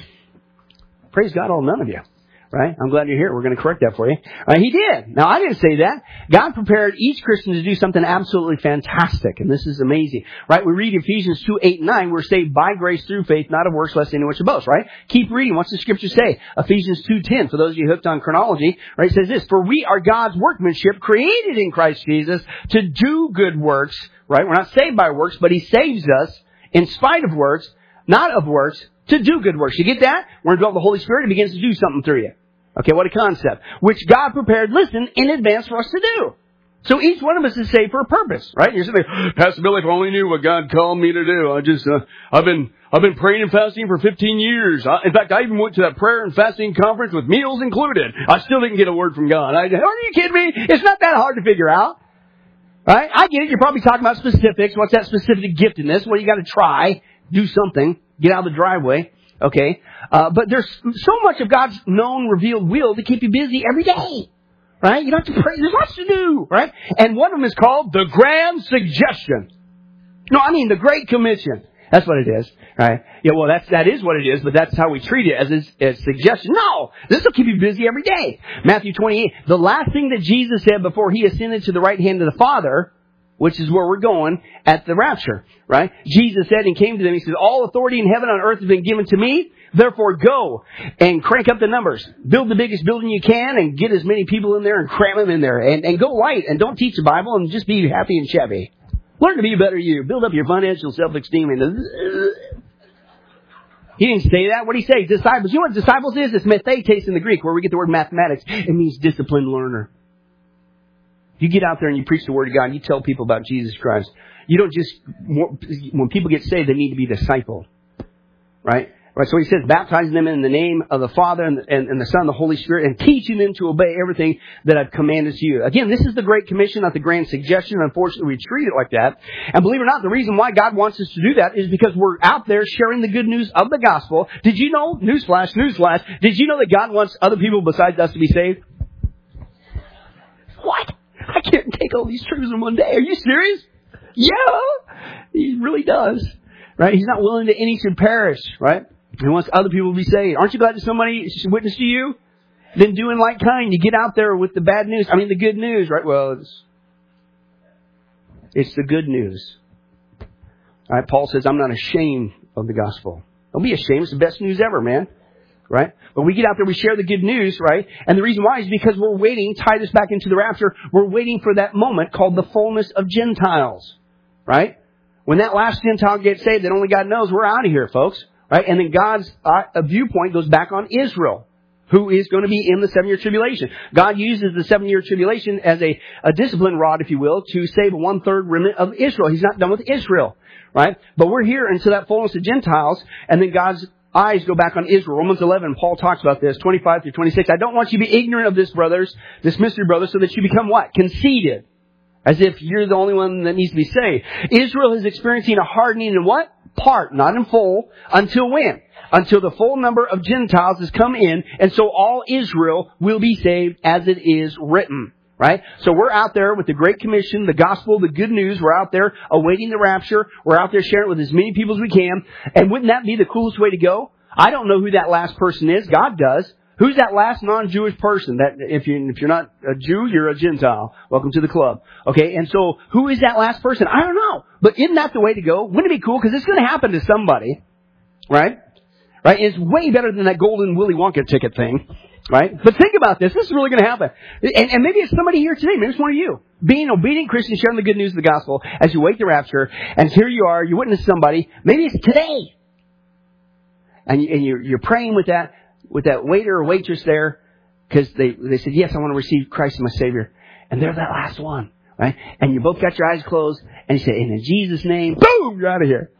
Praise God, all none of you. Right? I'm glad you're here. We're going to correct that for you. Uh, he did. Now, I didn't say that. God prepared each Christian to do something absolutely fantastic. And this is amazing. Right? We read Ephesians two, eight, and nine. We're saved by grace through faith, not of works, lest anyone should boast. Right? Keep reading. What's the scripture say? Ephesians two, ten. For those of you hooked on chronology, right? It says this, for we are God's workmanship created in Christ Jesus to do good works. Right? We're not saved by works, but He saves us in spite of works, not of works, to do good works. You get that? We're indwelt with the Holy Spirit. It begins to do something through you. Okay, what a concept. Which God prepared, listen, in advance for us to do. So each one of us is saved for a purpose, right? And you're sitting there, Pastor Bill, if I only knew what God called me to do. I just, uh, I've been, I've been praying and fasting for fifteen years. I, in fact, I even went to that prayer and fasting conference with meals included. I still didn't get a word from God. I, are you kidding me? It's not that hard to figure out. Right? I get it. You're probably talking about specifics. What's that specific giftedness? Well, you got to try, do something, get out of the driveway. Okay, uh, but there's so much of God's known, revealed will to keep you busy every day, right? You don't have to pray. There's lots to do, right? And one of them is called the Grand Suggestion. No, I mean the Great Commission. That's what it is, right? Yeah, well, that's that is what it is, but that's how we treat it as a, as suggestion. No, this will keep you busy every day. Matthew twenty-eight. The last thing that Jesus said before He ascended to the right hand of the Father, which is where we're going at the rapture, right? Jesus said and came to them, He said, all authority in heaven and on earth has been given to me. Therefore go and crank up the numbers. Build the biggest building you can and get as many people in there and cram them in there. And, and go light and don't teach the Bible and just be happy and Chevy. Learn to be a better you. Build up your financial self-esteem. And He didn't say that. What did He say? Disciples. You know what disciples is? It's mathetes in the Greek, where we get the word mathematics. It means disciplined learner. You get out there and you preach the Word of God and you tell people about Jesus Christ. You don't just, when people get saved, they need to be discipled. Right? Right. So He says, baptizing them in the name of the Father and the, and, and the Son and the Holy Spirit and teaching them to obey everything that I've commanded to you. Again, this is the Great Commission, not the Grand Suggestion. Unfortunately, we treat it like that. And believe it or not, the reason why God wants us to do that is because we're out there sharing the good news of the gospel. Did you know, newsflash, newsflash, did you know that God wants other people besides us to be saved? What? I can't take all these truths in one day. Are you serious? Yeah, He really does. Right? He's not willing that any should perish. Right? He wants other people to be saved. Aren't you glad that somebody witnessed to you? Then doing like kind. You get out there with the bad news. I mean, the good news, right? Well, it's, it's the good news. All right? Paul says, I'm not ashamed of the gospel. Don't be ashamed. It's the best news ever, man. Right? But we get out there, we share the good news, right? And the reason why is because we're waiting, tie this back into the rapture, we're waiting for that moment called the fullness of Gentiles. Right? When that last Gentile gets saved, that only God knows, we're out of here, folks. Right? And then God's uh, viewpoint goes back on Israel, who is going to be in the seven-year tribulation. God uses the seven-year tribulation as a, a discipline rod, if you will, to save one-third remnant of Israel. He's not done with Israel. Right? But we're here until that fullness of Gentiles, and then God's eyes go back on Israel. Romans eleven, Paul talks about this, twenty-five through twenty-six. I don't want you to be ignorant of this, brothers, this mystery, brothers, so that you become what? Conceited. As if you're the only one that needs to be saved. Israel is experiencing a hardening in what? Part, not in full. Until when? Until the full number of Gentiles has come in, and so all Israel will be saved as it is written. Right? So we're out there with the Great Commission, the gospel, the good news. We're out there awaiting the rapture. We're out there sharing it with as many people as we can. And wouldn't that be the coolest way to go? I don't know who that last person is. God does. Who's that last non-Jewish person? That if you if you're not a Jew, you're a Gentile. Welcome to the club. Okay, and so who is that last person? I don't know. But isn't that the way to go? Wouldn't it be cool? Because it's going to happen to somebody, right? Right? It's way better than that golden Willy Wonka ticket thing. Right? But think about this. This is really going to happen. And, and maybe it's somebody here today. Maybe it's one of you. Being an obedient Christian, sharing the good news of the gospel as you wait the rapture. And here you are. You witness somebody. Maybe it's today. And, you, and you're, you're praying with that. with that waiter or waitress there because they, they said, yes, I want to receive Christ as my Savior. And they're that last one, right? And you both got your eyes closed and you say, and in Jesus' name, boom, you're out of here.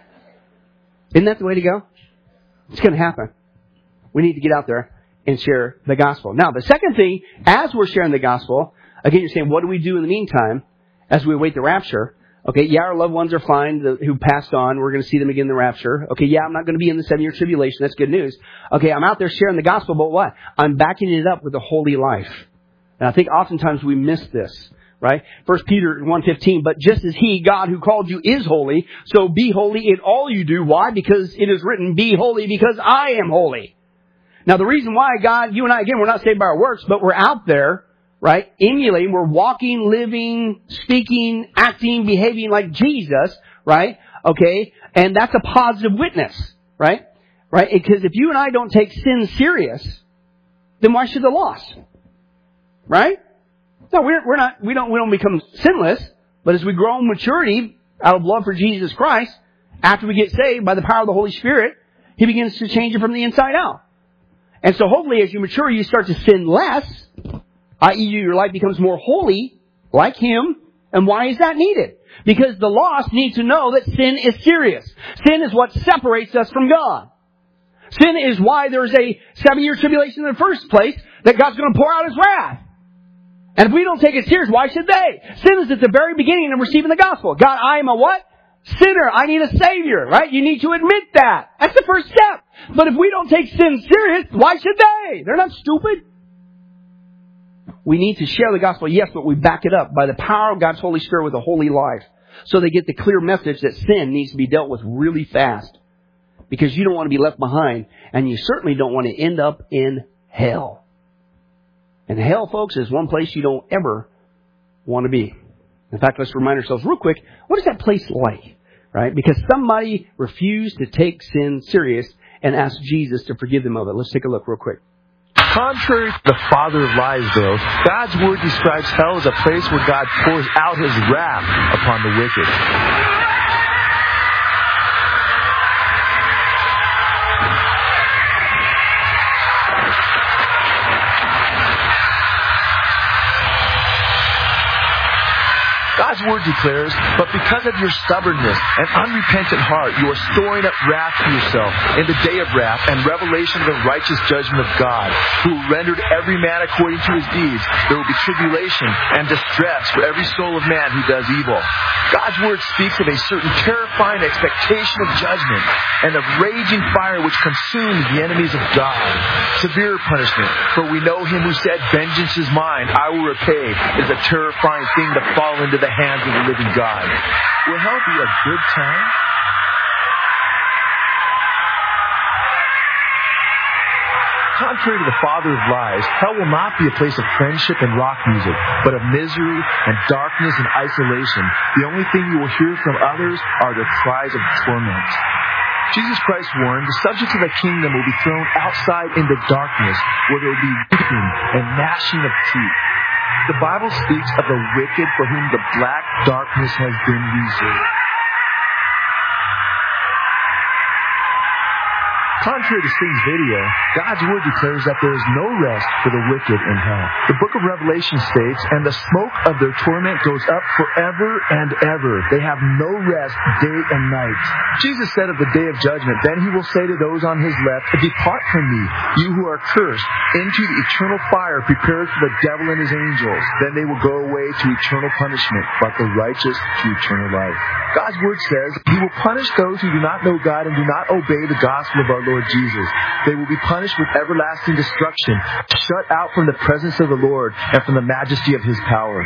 Isn't that the way to go? It's going to happen. We need to get out there and share the gospel. Now, the second thing, as we're sharing the gospel, again, you're saying, what do we do in the meantime as we await the rapture? Okay, yeah, our loved ones are fine the, who passed on. We're going to see them again in the rapture. Okay, yeah, I'm not going to be in the seven-year tribulation. That's good news. Okay, I'm out there sharing the gospel, but what? I'm backing it up with a holy life. And I think oftentimes we miss this, right? First Peter one fifteen, but just as He, God who called you, is holy, so be holy in all you do. Why? Because it is written, be holy because I am holy. Now, the reason why, God, you and I, again, we're not saved by our works, but we're out there, right, emulating, we're walking, living, speaking, acting, behaving like Jesus, right? Okay, and that's a positive witness, right? Right? Because if you and I don't take sin serious, then why should the lost? Right? No, we're, we're not, we don't, we don't become sinless, but as we grow in maturity out of love for Jesus Christ, after we get saved by the power of the Holy Spirit, He begins to change it from the inside out. And so hopefully as you mature, you start to sin less, that is your life becomes more holy, like Him. And why is that needed? Because the lost need to know that sin is serious. Sin is what separates us from God. Sin is why there's a seven-year tribulation in the first place, that God's going to pour out His wrath. And if we don't take it serious, why should they? Sin is at the very beginning of receiving the gospel. God, I am a what? Sinner. I need a Savior, right? You need to admit that. That's the first step. But if we don't take sin serious, why should they? They're not stupid. We need to share the gospel, yes, but we back it up by the power of God's Holy Spirit with a holy life. So they get the clear message that sin needs to be dealt with really fast. Because you don't want to be left behind. And you certainly don't want to end up in hell. And hell, folks, is one place you don't ever want to be. In fact, let's remind ourselves real quick, what is that place like? Right? Because somebody refused to take sin serious and ask Jesus to forgive them of it. Let's take a look real quick. Contrary to the father of lies, though, God's Word describes hell as a place where God pours out His wrath upon the wicked. God's Word declares, but because of your stubbornness and unrepentant heart, you are storing up wrath for yourself in the day of wrath and revelation of the righteous judgment of God, who rendered every man according to his deeds. There will be tribulation and distress for every soul of man who does evil. God's Word speaks of a certain terrifying expectation of judgment and of raging fire which consumes the enemies of God. Severe punishment, for we know Him who said, vengeance is mine, I will repay, is a terrifying thing to fall into the hands of the living God. Will hell be a good time? Contrary to the father of lies, hell will not be a place of friendship and rock music, but of misery and darkness and isolation. The only thing you will hear from others are the cries of torment. Jesus Christ warned, the subjects of the kingdom will be thrown outside into darkness, where there will be weeping and gnashing of teeth. The Bible speaks of the wicked for whom the black darkness has been reserved. Contrary to Sting's video, God's Word declares that there is no rest for the wicked in hell. The book of Revelation states, and the smoke of their torment goes up forever and ever. They have no rest day and night. Jesus said of the day of judgment, then He will say to those on His left, depart from me, you who are cursed, into the eternal fire prepared for the devil and his angels. Then they will go away to eternal punishment, but the righteous to eternal life. God's Word says, He will punish those who do not know God and do not obey the gospel of our Lord Jesus. They will be punished with everlasting destruction, shut out from the presence of the Lord and from the majesty of His power.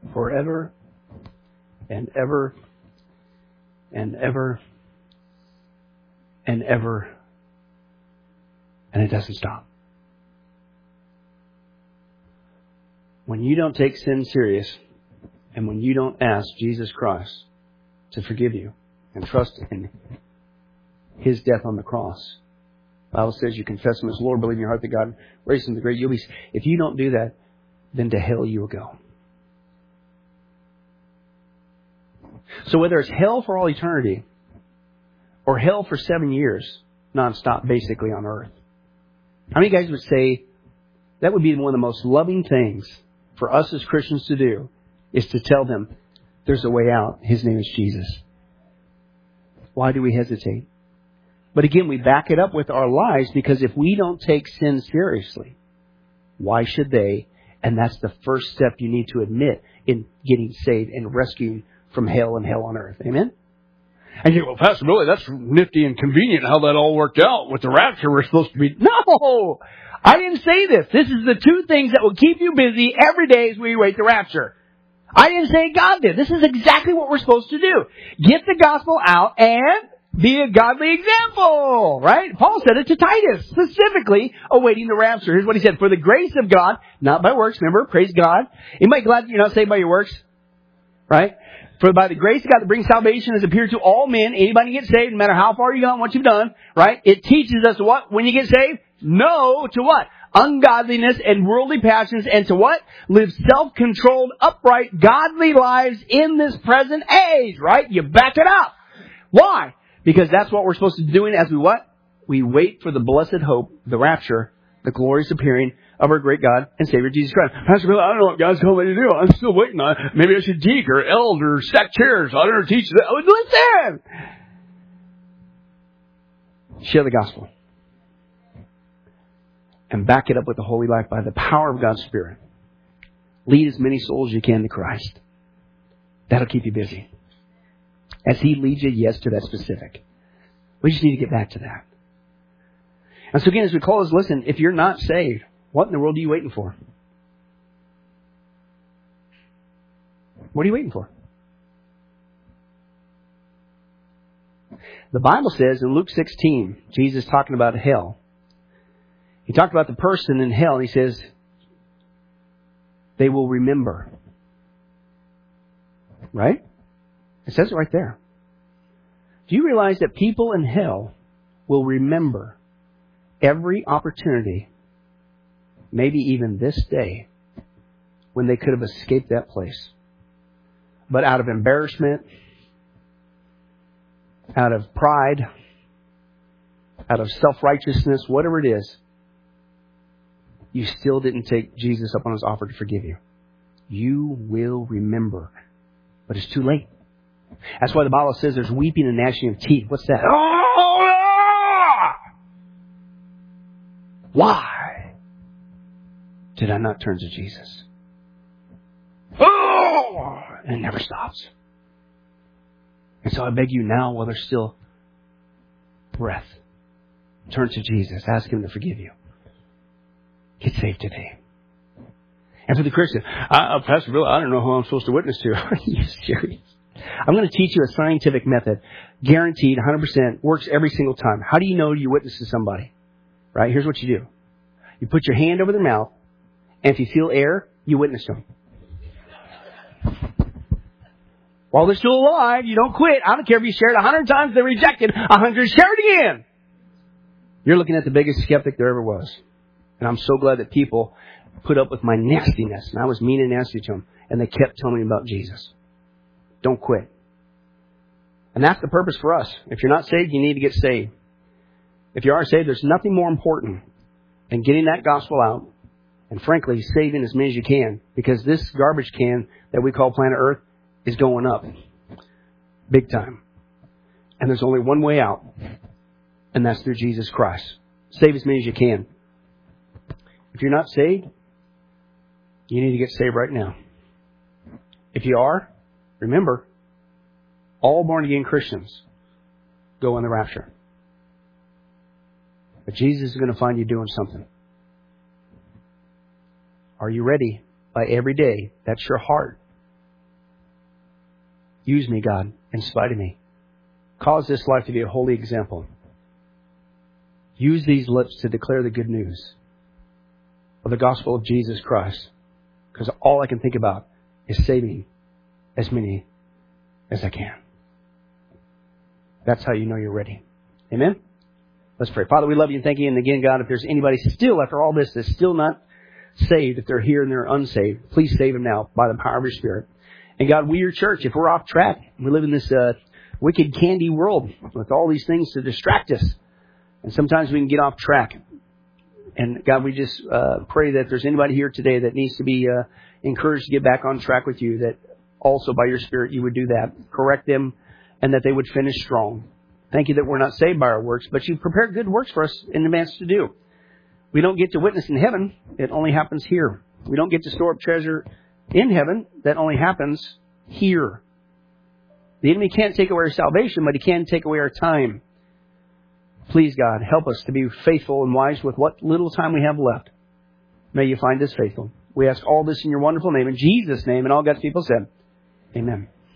Forever and ever and ever and ever. And it doesn't stop. When you don't take sin serious, and when you don't ask Jesus Christ to forgive you and trust in His death on the cross, the Bible says you confess Him as Lord, believe in your heart that God raised Him to the great. You'll be. If you don't do that, then to hell you will go. So whether it's hell for all eternity or hell for seven years, nonstop, basically on earth, how many guys would say that would be one of the most loving things for us as Christians to do, is to tell them there's a way out. His name is Jesus. Why do we hesitate? But again, we back it up with our lives, because if we don't take sin seriously, why should they? And that's the first step you need to admit in getting saved and rescuing from hell and hell on earth. Amen? And you go, well, Pastor Billy, that's nifty and convenient how that all worked out with the rapture. We're supposed to be... No! I didn't say this. This is the two things that will keep you busy every day as we wait the rapture. I didn't say God did. This is exactly what we're supposed to do. Get the gospel out and be a godly example, right? Paul said it to Titus, specifically awaiting the rapture. Here's what he said. For the grace of God, not by works, remember, praise God. Anybody glad that you're not saved by your works? Right? For by the grace of God that brings salvation has appeared to all men. Anybody can get saved, no matter how far you've gone, what you've done, right? It teaches us what? When you get saved? No to what? Ungodliness and worldly passions, and to what? Live self-controlled, upright, godly lives in this present age, right? You back it up. Why? Because that's what we're supposed to be doing as we what? We wait for the blessed hope, the rapture, the glorious appearing of our great God and Savior Jesus Christ. Pastor Bill, I don't know what God's calling me to do. I'm still waiting on it. Maybe I should teach or elder or stack chairs. I don't know, teach that. Listen! Share the gospel. And back it up with the holy life by the power of God's Spirit. Lead as many souls as you can to Christ. That'll keep you busy. As He leads you, yes, to that specific. We just need to get back to that. And so again, as we close, listen, if you're not saved, what in the world are you waiting for? What are you waiting for? The Bible says in Luke sixteen, Jesus talking about hell. He talked about the person in hell, and He says, they will remember. Right? It says it right there. Do you realize that people in hell will remember every opportunity, maybe even this day, when they could have escaped that place? But out of embarrassment, out of pride, out of self-righteousness, whatever it is, you still didn't take Jesus up on His offer to forgive you. You will remember. But it's too late. That's why the Bible says there's weeping and gnashing of teeth. What's that? Oh! Why did I not turn to Jesus? Oh! And it never stops. And so I beg you now, while there's still breath, turn to Jesus. Ask Him to forgive you. Get saved today. And for the Christian, uh, Pastor Bill, I don't know who I'm supposed to witness to. Are you serious? I'm going to teach you a scientific method, guaranteed, one hundred percent, works every single time. How do you know you witness to somebody? Right? Here's what you do. You put your hand over their mouth, and if you feel air, you witness to them. While they're still alive, you don't quit. I don't care if you share it a hundred times, they reject it. A hundred, share it again. You're looking at the biggest skeptic there ever was. And I'm so glad that people put up with my nastiness. And I was mean and nasty to them. And they kept telling me about Jesus. Don't quit. And that's the purpose for us. If you're not saved, you need to get saved. If you are saved, there's nothing more important than getting that gospel out. And frankly, saving as many as you can. Because this garbage can that we call planet Earth is going up. Big time. And there's only one way out. And that's through Jesus Christ. Save as many as you can. If you're not saved, you need to get saved right now. If you are, remember, all born-again Christians go in the rapture. But Jesus is going to find you doing something. Are you ready? By every day, that's your heart. Use me, God, in spite of me. Cause this life to be a holy example use these lips to declare the good news of the gospel of Jesus Christ. Because all I can think about is saving as many as I can. That's how you know you're ready. Amen? Let's pray. Father, we love you and thank you. And again, God, if there's anybody still, after all this, that's still not saved, if they're here and they're unsaved, please save them now by the power of your Spirit. And God, we, your church, if we're off track, we live in this uh, wicked candy world with all these things to distract us. And sometimes we can get off track. And God, we just uh, pray that if there's anybody here today that needs to be uh, encouraged to get back on track with you, that also by your Spirit you would do that. Correct them and that they would finish strong. Thank you that we're not saved by our works, but you've prepared good works for us in advance to do. We don't get to witness in heaven. It only happens here. We don't get to store up treasure in heaven. That only happens here. The enemy can't take away our salvation, but he can take away our time. Please, God, help us to be faithful and wise with what little time we have left. May you find us faithful. We ask all this in your wonderful name, in Jesus' name, and all God's people said, amen.